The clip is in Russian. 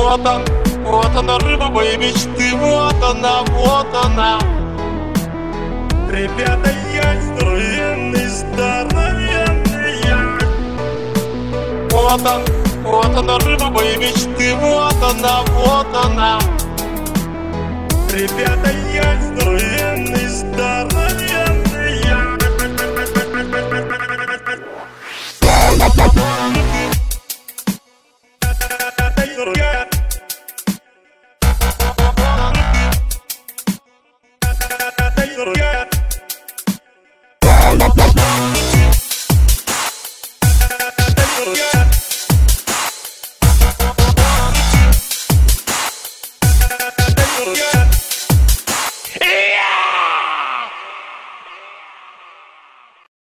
вот она, рыба моей мечты, вот она. Ребята, я здоровенный, здоровенный я. Вот она, рыба моей мечты, вот она. Ребята, я здоровенный, здоровенный я. Yeah.